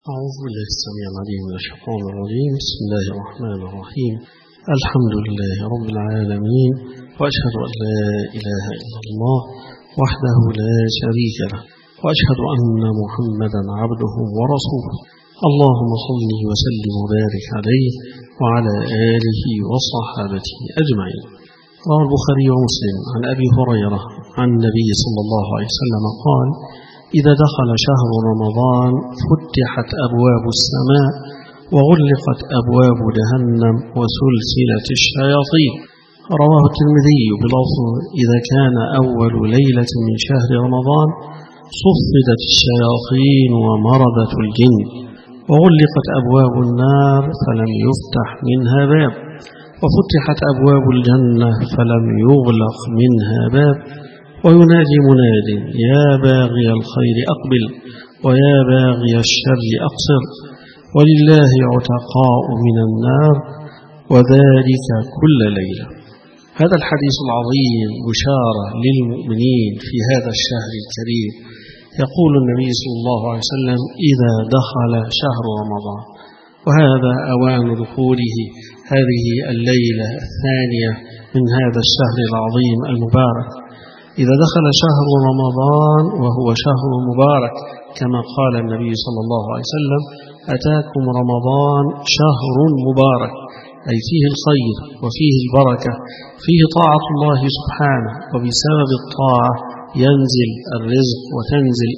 أعوذ بالله السميع العليم من الشيطان الرجيم. بسم الله الرحمن الرحيم. الحمد لله رب العالمين، وأشهد أن لا إله إلا الله وحده لا شريك له، وأشهد أن محمدا عبده ورسوله. اللهم صل وسلم وبارك عليه وعلى آله وصحابته أجمعين. رواه البخاري ومسلم عن أبي هريرة عن النبي صلى الله عليه وسلم قال: إذا دخل شهر رمضان فتحت أبواب السماء وغلقت أبواب جهنم وسلسلة الشياطين. رواه الترمذي بلفظ: إذا كان أول ليلة من شهر رمضان صفدت الشياطين ومرضت الجن، وغلقت أبواب النار فلم يفتح منها باب، وفتحت أبواب الجنة فلم يغلق منها باب. وينادي مناد: يا باغي الخير أقبل، ويا باغي الشر أقصر، ولله عتقاء من النار، وذلك كل ليلة. هذا الحديث العظيم بشارة للمؤمنين في هذا الشهر الكريم. يقول النبي صلى الله عليه وسلم: إذا دخل شهر رمضان، وهذا أوان دخوله، هذه الليلة الثانية من هذا الشهر العظيم المبارك. إذا دخل شهر رمضان وهو شهر مبارك كما قال النبي صلى الله عليه وسلم: أتاكم رمضان شهر مبارك، أي فيه الخير وفيه البركة، فيه طاعة الله سبحانه، وبسبب الطاعة ينزل الرزق وتنزل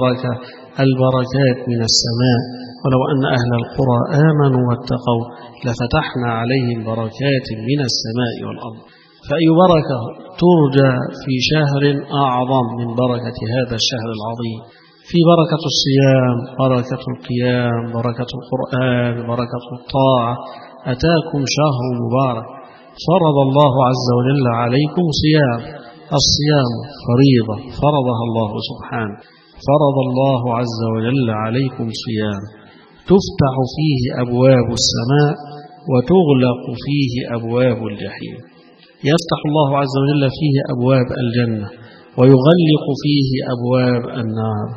البركات من السماء. ولو أن أهل القرى آمنوا واتقوا لفتحنا عليهم بركات من السماء والأرض. فأي بركة ترجى في شهر أعظم من بركة هذا الشهر العظيم؟ في بركة الصيام، بركة القيام، بركة القرآن، بركة الطاعة. أتاكم شهر مبارك، فرض الله عز وجل عليكم صيام. الصيام فريضة فرضها الله سبحانه، فرض الله عز وجل عليكم صيام تفتح فيه أبواب السماء وتغلق فيه أبواب الجحيم. يفتح الله عز وجل فيه أبواب الجنة ويغلق فيه أبواب النار.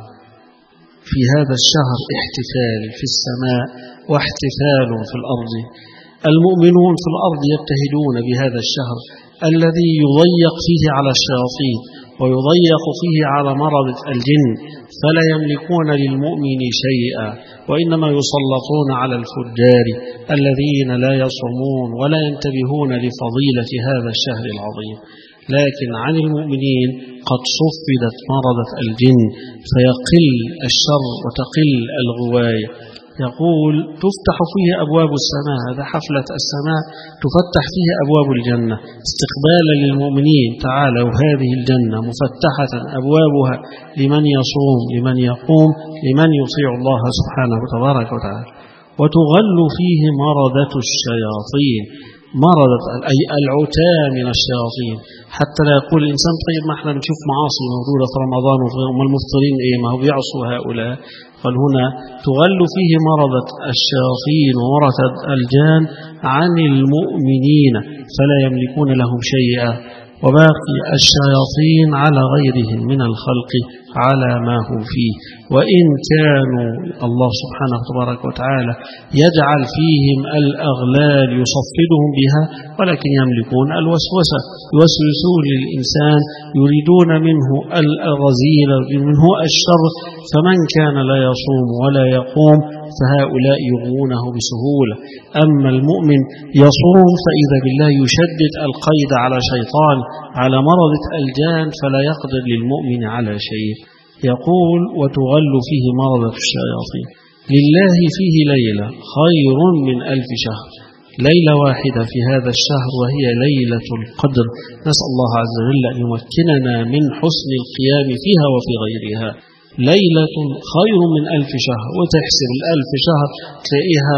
في هذا الشهر احتفال في السماء واحتفال في الأرض. المؤمنون في الأرض يبتهجون بهذا الشهر الذي يضيق فيه على الشياطين ويضيق فيه على مرض الجن، فلا يملكون للمؤمن شيئا، وإنما يسلطون على الفجار الذين لا يصومون ولا ينتبهون لفضيلة هذا الشهر العظيم. لكن عن المؤمنين قد صفدت مرضة الجن فيقل الشر وتقل الغواية. يقول: تفتح فيه أبواب السماء، هذا حفلة السماء تفتح فيه أبواب الجنة استقبالا للمؤمنين. تعالوا هذه الجنة مفتحة أبوابها لمن يصوم، لمن يقوم، لمن يطيع الله سبحانه وتبارك وتعالى. وتغل فيه مرضة الشياطين، مرضة أي العتاة من الشياطين، حتى لا يقول الإنسان: طيب ما احنا بنشوف معاصي موجودة في رمضان وهم المفطرين ما هو بيعصوا هؤلاء. قال هنا: تغل فيه مرضة الشياطين ومرضة الجان عن المؤمنين فلا يملكون لهم شيئا، وباقي الشياطين على غيرهم من الخلق على ما هو فيه. وإن كانوا الله سبحانه وتبارك وتعالى يجعل فيهم الأغلال يصفدهم بها، ولكن يملكون الوسوسة، يوسوسون للإنسان، يريدون منه الرذيل، منه الشر. فمن كان لا يصوم ولا يقوم فهؤلاء يغوونه بسهولة. أما المؤمن يصوم فإذا بالله يشدد القيد على شيطان، على مرضة الجان، فلا يقدر للمؤمن على شيء. يقول: وتغل فيه مرضة الشياطين. لله فيه ليلة خير من 1000 شهر، ليلة واحدة في هذا الشهر وهي ليلة القدر. نسأل الله عز وجل أن يمكننا من حسن القيام فيها وفي غيرها. ليلة خير من 1000 شهر، وتحسب 1000 شهر تلاقيها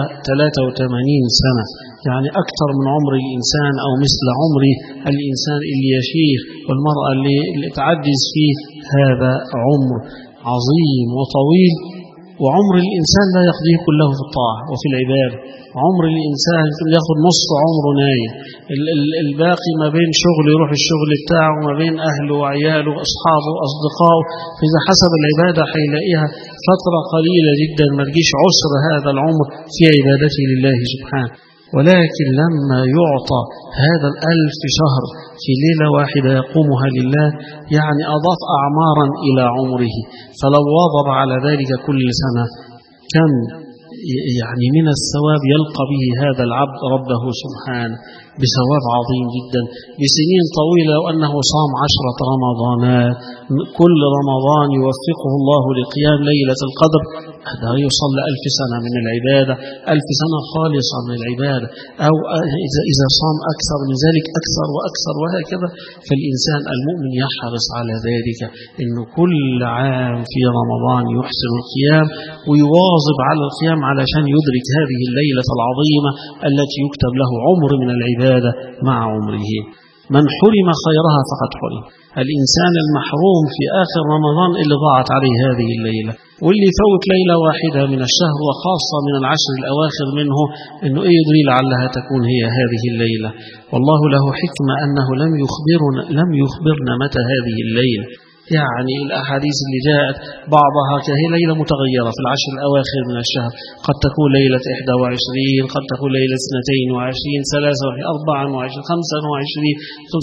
83 سنة، يعني أكثر من عمر الإنسان أو مثل عمر الإنسان اللي يشيخ، والمرأة اللي تعجز فيه. هذا عمر عظيم وطويل، وعمر الإنسان لا يقضيه كله في الطاعة وفي العبادة. عمر الإنسان ياخد نص عمره نايم، الباقي ما بين شغل يروح الشغل بتاعه وما بين أهله وعياله وأصحابه وأصدقائه. فإذا حسب العبادة هيلاقيها فترة قليلة جدا ما تجيش عسر هذا العمر في عبادته لله سبحانه. ولكن لما يعطى هذا 1000 شهر في ليلة واحدة يقومها لله، يعني أضاف أعمارا إلى عمره. فلو واظب على ذلك كل سنة كم يعني من الثواب يلقى به هذا العبد ربه سبحانه، بثواب عظيم جدا بسنين طويلة. لو أنه صام 10 رمضانات كل رمضان يوفقه الله لقيام ليلة القدر، هذا يوصل 1000 سنة من العبادة، 1000 سنة خالصة من العبادة. أو إذا صام أكثر من ذلك أكثر وأكثر وهكذا. فالإنسان المؤمن يحرص على ذلك، إنه كل عام في رمضان يحسن القيام ويواظب على القيام علشان يدرك هذه الليلة العظيمة التي يكتب له عمر من العبادة مع عمره. من حرم خيرها فقد حرم. الإنسان المحروم في آخر رمضان اللي ضاعت عليه هذه الليلة، واللي يفوت ليلة واحدة من الشهر وخاصة من العشر الأواخر منه، إنه يدري لعلها تكون هي هذه الليلة. والله له حكمة أنه لم يخبرنا متى هذه الليلة. يعني الأحاديث اللي جاءت بعضها كهي ليلة متغيرة في العشر الأواخر من الشهر، قد تكون ليلة 21، قد تكون ليلة 22، 23، 24، 25،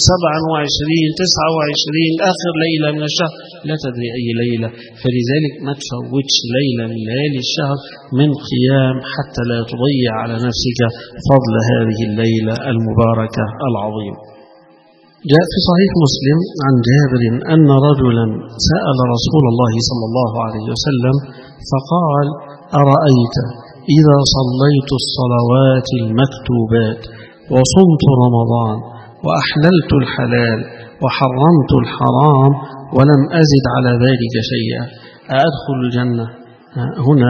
27، 29 آخر ليلة من الشهر لا تدري أي ليلة. فلذلك ما تفوتش ليلة من ليالي الشهر من قيام حتى لا تضيع على نفسك فضل هذه الليلة المباركة العظيمة. جاء في صحيح مسلم عن جابر أن رجلا سأل رسول الله صلى الله عليه وسلم فقال: أرأيت إذا صليت الصلوات المكتوبات وصمت رمضان وأحللت الحلال وحرمت الحرام ولم أزد على ذلك شيئا أدخل الجنة؟ هنا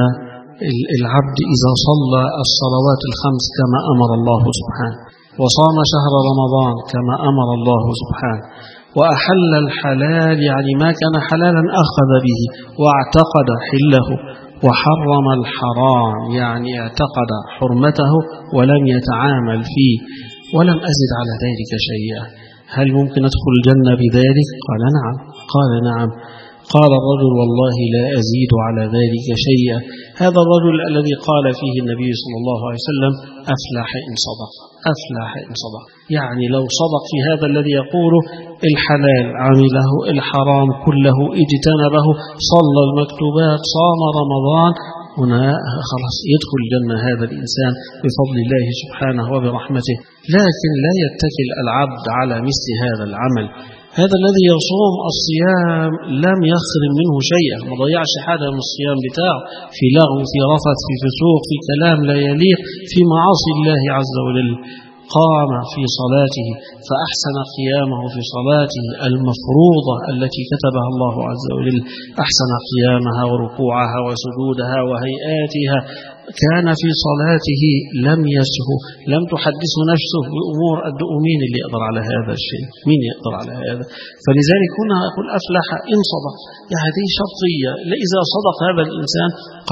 العبد إذا صلى الصلوات الخمس كما أمر الله سبحانه، وصام شهر رمضان كما أمر الله سبحانه، وأحل الحلال يعني ما كان حلالا أخذ به واعتقد حله، وحرم الحرام يعني اعتقد حرمته ولم يتعامل فيه، ولم أزد على ذلك شيئا، هل ممكن أدخل الجنة بذلك؟ قال نعم. قال نعم. قال الرجل: والله لا أزيد على ذلك شيئا. هذا الرجل الذي قال فيه النبي صلى الله عليه وسلم: أفلح إن صدق. أفلح إن صدق، يعني لو صدق في هذا الذي يقوله، الحلال عمله، الحرام كله اجتنبه، صلى المكتوبات، صام رمضان، هنا خلاص يدخل الجنة هذا الإنسان بفضل الله سبحانه وبرحمته. لكن لا يتكل العبد على مثل هذا العمل. هذا الذي يصوم الصيام لم يخرم منه شيئا، ما ضيعش حاجة من الصيام بتاعه في لغو، في رفث، في فسوق، في كلام لا يليق، في معاصي الله عز وجل. قام في صلاته فأحسن قيامه في صلاته المفروضة التي كتبها الله عز وجل، أحسن قيامها وركوعها وسجودها وهيئاتها. كان في صلاته لم يسهو، لم تحدث نفسه بأمور مين اللي يقدر على هذا الشيء؟ مين يقدر على هذا؟ فلذلك هنا أقول أفلح إن صدق، هذه شرطية. إذا صدق هذا الإنسان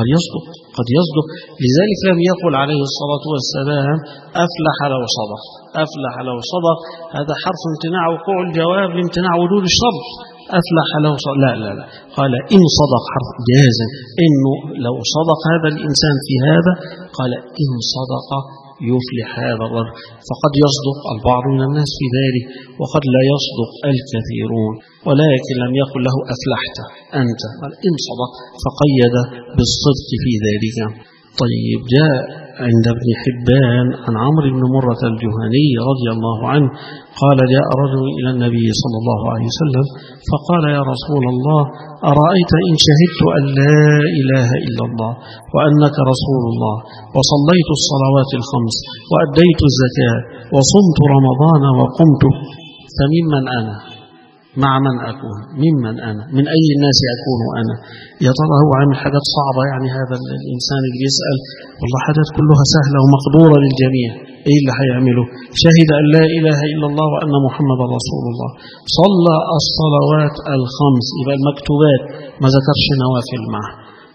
قد يصدق. لذلك لم يقل عليه الصلاة والسلام أفلح لو صدق. أفلح لو صدق هذا حرف امتناع وقوع الجواب لامتناع وجود الشرط. أفلح لو صدق، لا قال إن صدق، حرف جازم، إنه لو صدق هذا الإنسان في هذا، قال إن صدق يفلح هذا الرجل. فقد يصدق البعض من الناس في ذلك، وقد لا يصدق الكثيرون، ولكن لم يقل له أفلحت أنت، قال إن صدق، فقيد بالصدق في ذلك. طيب، جاء عند ابن حبان عن عمرو بن مرة الجهني رضي الله عنه قال: جاء رجل إلى النبي صلى الله عليه وسلم فقال: يا رسول الله، أرأيت إن شهدت أن لا إله إلا الله وأنك رسول الله وصليت الصلوات الخمس وأديت الزكاة وصمت رمضان وقمت، فممن أنا؟ مع من أكون؟ ممن أنا؟ من أي الناس أكون أنا؟ يا ترى هو عامل حاجات صعبة؟ يعني هذا الإنسان اللي يسأل والله حاجات كلها سهلة ومقدورة للجميع، إيه اللي هيعمله؟ شهد أن لا إله إلا الله وأن محمد رسول الله، صلى الصلوات الخمس، يبقى المكتوبات، ما ذكرش نوافل معه،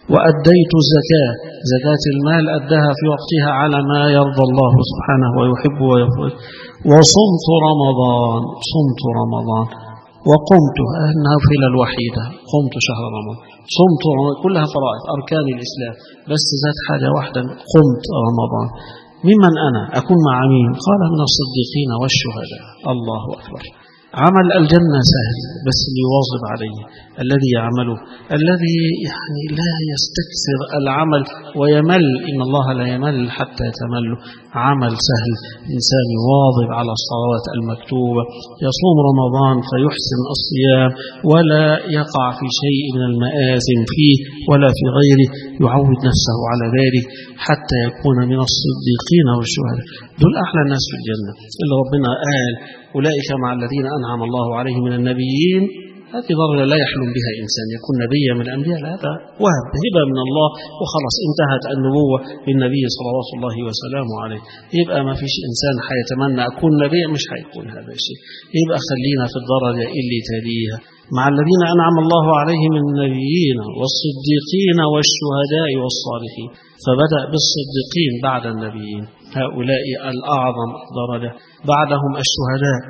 وأديت الزكاة، زكاة المال أداها في وقتها على ما يرضى الله سبحانه ويحب ويفضل. وصمت رمضان، صمت رمضان وقمت، النافلة الوحيدة قمت شهر رمضان، صمت رمضان، كلها فرائض أركان الإسلام، بس ذات حاجة واحدة، قمت رمضان. ممن أنا؟ أكون مع مين؟ قال من الصديقين والشهداء. الله أكبر. عمل الجنة سهل، بس اللي يواظب عليه، الذي يعمله، الذي يعني لا يستكثر العمل ويمل، إن الله لا يمل حتى يتمل. عمل سهل، إنسان يواظب على الصلوات المكتوبة، يصوم رمضان فيحسن الصيام ولا يقع في شيء من المآثم فيه ولا في غيره، يعود نفسه على ذلك حتى يكون من الصديقين والشهداء. دول أحلى الناس في الجنة، اللي ربنا قال أولئك مع الذين أنعم الله عليهم من النبيين. هذه درجة لا يحلم بها إنسان يكون نبيا من الأنبياء، هذا وهب هبة من الله وخلاص انتهت النبوة بالنبي صلوات الله وسلامه عليه. يبقى ما فيش إنسان حيتمنى أكون نبيا، مش هيكون هذا الشيء. يبقى خلينا في الدرجة اللي تليها، مع الذين أنعم الله عليهم من النبيين والصديقين والشهداء والصالحين. فبدأ بالصديقين بعد النبيين، هؤلاء الأعظم درجة، بعدهم الشهداء.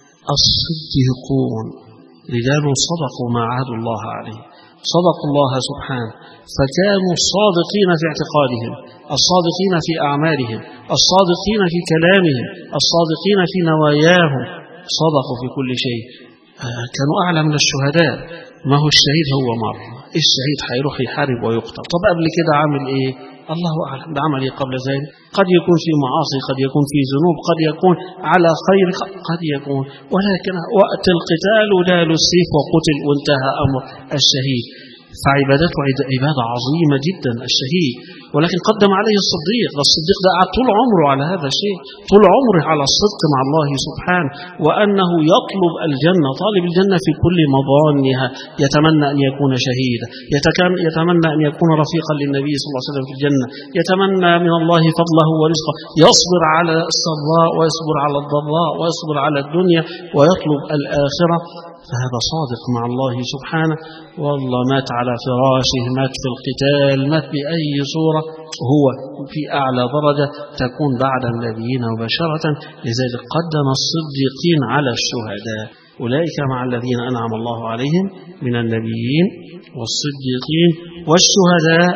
الصديقون رجال صدقوا ما عهدوا الله عليه، صدقوا الله سبحانه، فكانوا صادقين في اعتقادهم، الصادقين في أعمالهم، الصادقين في كلامهم، الصادقين في نواياهم، صدقوا في كل شيء. كانوا أعلى من الشهداء. ما هو الشهيد هو مرة، الشهيد هيروح يحارب ويقتل، طب قبل كده عامل إيه؟ الله أعلم بعمل إيه قبل ذلك. قد يكون في معاصي، قد يكون في ذنوب، قد يكون على خير، قد يكون، ولكن وقت القتال ودال السيف وقتل وانتهى أمر الشهيد. فعبادته عبادة عظيمة جدا الشهيد، ولكن قدم عليه الصديق. الصديق ده قعد طول عمره على هذا الشيء، طول عمره على الصدق مع الله سبحانه، وأنه يطلب الجنة، طالب الجنة في كل مظانها، يتمنى أن يكون شهيدا، يتمنى أن يكون رفيقا للنبي صلى الله عليه وسلم في الجنة، يتمنى من الله فضله ورزقه، يصبر على السراء ويصبر على الضراء ويصبر على الدنيا ويطلب الآخرة. فهذا صادق مع الله سبحانه. والله مات على فراشه، مات في القتال، مات بأي صورة، هو في أعلى درجة تكون بعد النبيين مباشرة. لذلك قدم الصديقين على الشهداء. أولئك مع الذين أنعم الله عليهم من النبيين والصديقين والشهداء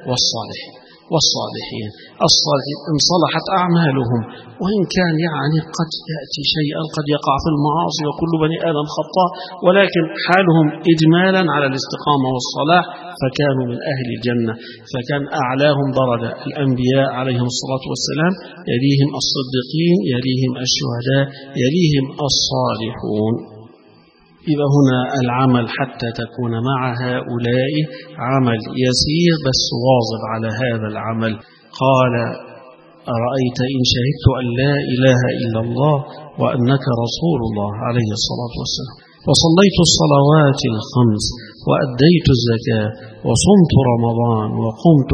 والصالحين. الصالحين إن صلحت أعمالهم، وإن كان يعني قد يأتي شيئا، قد يقع في المعاصي، وكل بني آدم خطاء، ولكن حالهم إجمالا على الاستقامة والصلاح، فكانوا من أهل الجنة. فكان أعلاهم درجة الأنبياء عليهم الصلاة والسلام، يليهم الصديقين، يليهم الشهداء، يليهم الصالحون. يبقى هنا العمل حتى تكون مع هؤلاء عمل يسير، بس واظب على هذا العمل. قال أرأيت إن شهدت أن لا إله إلا الله وأنك رسول الله عليه الصلاة والسلام، وصليت الصلوات الخمس وأديت الزكاة وصمت رمضان وقمت،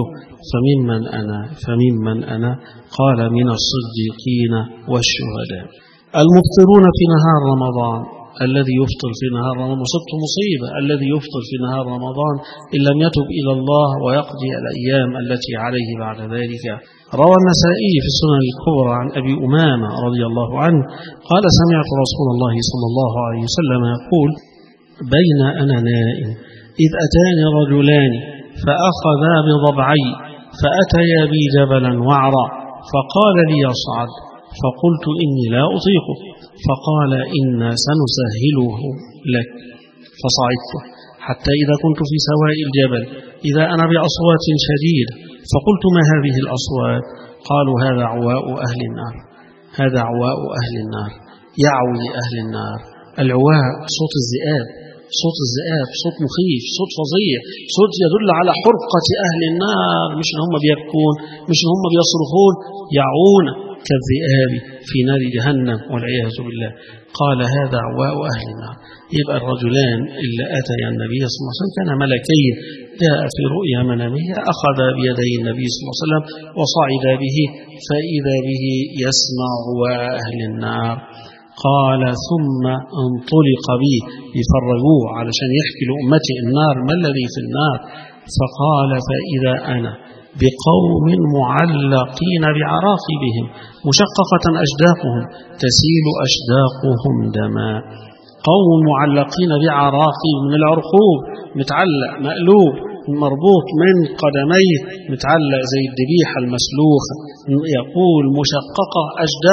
فممن أنا؟ قال من الصديقين والشهداء. المفطرون في نهار رمضان، الذي يفطر في نهار رمضان مصيبته مصيبة، الذي يفطر في نهار رمضان إن لم يتب إلى الله ويقضي الأيام التي عليه بعد ذلك. روى النسائي في السنن الكبرى عن أبي أمامة رضي الله عنه قال سمعت رسول الله صلى الله عليه وسلم يقول بين أنا نائم إذ أتاني رجلان فأخذا بضبعي فأتيا بي جبلا وعرا فقال لي اصعد، فقلت إني لا أطيقه، فقال إنا سنسهله لك، فصعدت حتى إذا كنت في سواء الجبل إذا أنا بأصوات شديدة، فقلت ما هذه الأصوات؟ قالوا هذا عواء أهل النار، هذا عواء أهل النار، يعوي أهل النار. العواء صوت الذئاب، صوت الذئاب، صوت مخيف، صوت فظيع، صوت يدل على حرقة أهل النار، مش إن هم بيبكون، مش إن هم بيصرخون، يعون كالذئاب في نار جهنم والعياذ بالله. قال هذا عواء أهل النار. يبقى الرجلان اللي أتيا النبي صلى الله عليه وسلم كان ملكين، جاء في رؤيا منامية، أخذ بيدي النبي صلى الله عليه وسلم وصعد به فإذا به يسمع عواء أهل النار. قال ثم انطلق به، يفرجوه علشان يحكي لأمتي النار ما الذي في النار. فقال فإذا أنا بقوم معلقين بعراقبهم مشققة أجداقهم تسيل أشداقهم دماء. قوم معلقين بعراقب، من العرقوب، متعلق مقلوب مربوط من قدميه، متعلق زي الذبيحة المسلوخة. يقول مشققة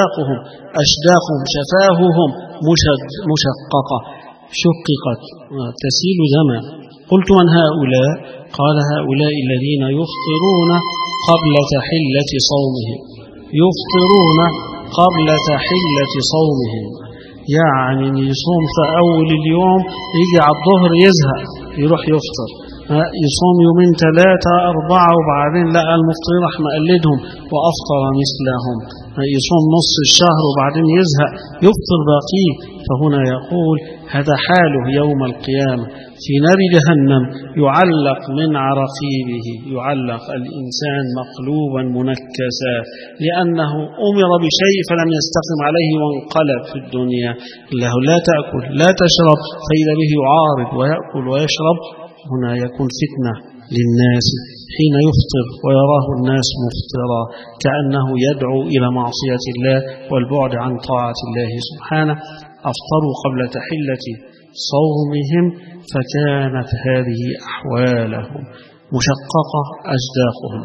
أشداقهم شفاههم مشققة شققت تسيل دما. قلت من هؤلاء؟ قال هؤلاء الذين يفطرون قبل تحلة صومهم. يفطرون قبل تحلة صومهم، يعني يصوم في أول اليوم، يجي على الظهر يزهق يروح يفطر، يصوم يومين 3 4 وبعدين لقى المفطر راح مقلدهم وأفطر مثلهم، يصوم نص الشهر وبعدين يزهق يفطر باقيه. فهنا يقول هذا حاله يوم القيامة في نار جهنم، يعلق من عراقيبه، يعلق الإنسان مقلوبا منكسا لأنه أمر بشيء فلم يستقم عليه وانقلب في الدنيا. له لا تأكل لا تشرب، فإذا به يعارض ويأكل ويشرب. هنا يكون فتنة للناس حين يفطر ويراه الناس مفطرا، كأنه يدعو إلى معصية الله والبعد عن طاعة الله سبحانه. أفطروا قبل تحلة صومهم فكانت هذه أحوالهم مشققة أجداقهم.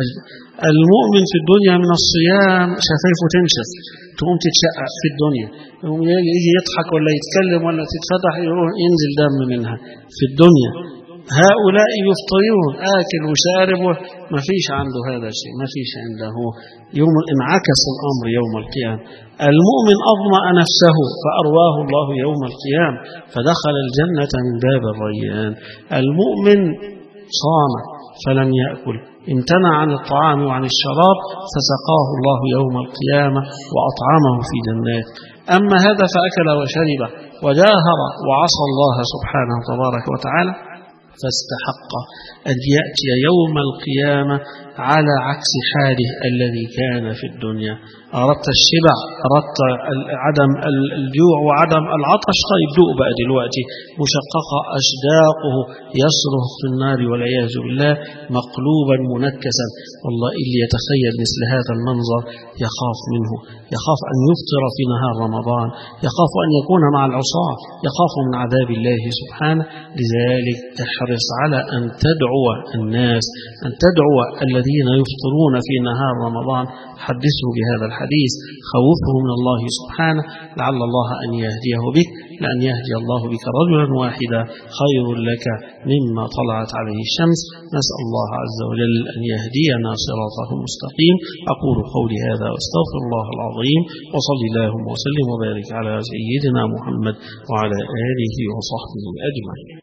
المؤمن في الدنيا من الصيام شفايفه تنشف، تقوم تتشقق في الدنيا، يجي يضحك ولا يتكلم ولا تتفتح ينزل دم منها في الدنيا. هؤلاء يفطرون آكل وشارب ما فيش عنده هذا الشيء، ما فيش عنده. يوم انعكس الأمر يوم القيامة. المؤمن أظمأ نفسه فأرواه الله يوم القيامة فدخل الجنة من باب الريان. المؤمن صام فلم يأكل، امتنع عن الطعام وعن الشراب فسقاه الله يوم القيامة وأطعمه في جنات. أما هذا فأكل وشرب وداهر وعصى الله سبحانه تبارك وتعالى فاستحق أن يأتي يوم القيامة على عكس حاله الذي كان في الدنيا. أردت الشبع، أردت عدم الجوع وعدم العطش، طيب دوق بقى دلوقتي مشققة أشداقه يصرخ في النار والعياذ بالله مقلوبا منكسا. والله اللي يتخيل مثل هذا المنظر يخاف منه، يخاف أن يفطر في نهار رمضان، يخاف أن يكون مع العصاة، يخاف من عذاب الله سبحانه. لذلك احرص على أن تدعو الناس، أن تدعو الذين يفطرون في نهار رمضان، حدثه بهذا الحديث، خوفه من الله سبحانه، لعل الله أن يهديه بك، لأن يهدي الله بك رجلا واحدا خير لك مما طلعت عليه الشمس. نسأل الله عز وجل أن يهدينا صراطه المستقيم. أقول قولي هذا واستغفر الله العظيم، وصل اللهم وسلم وبارك على سيدنا محمد وعلى آله وصحبه أجمعين.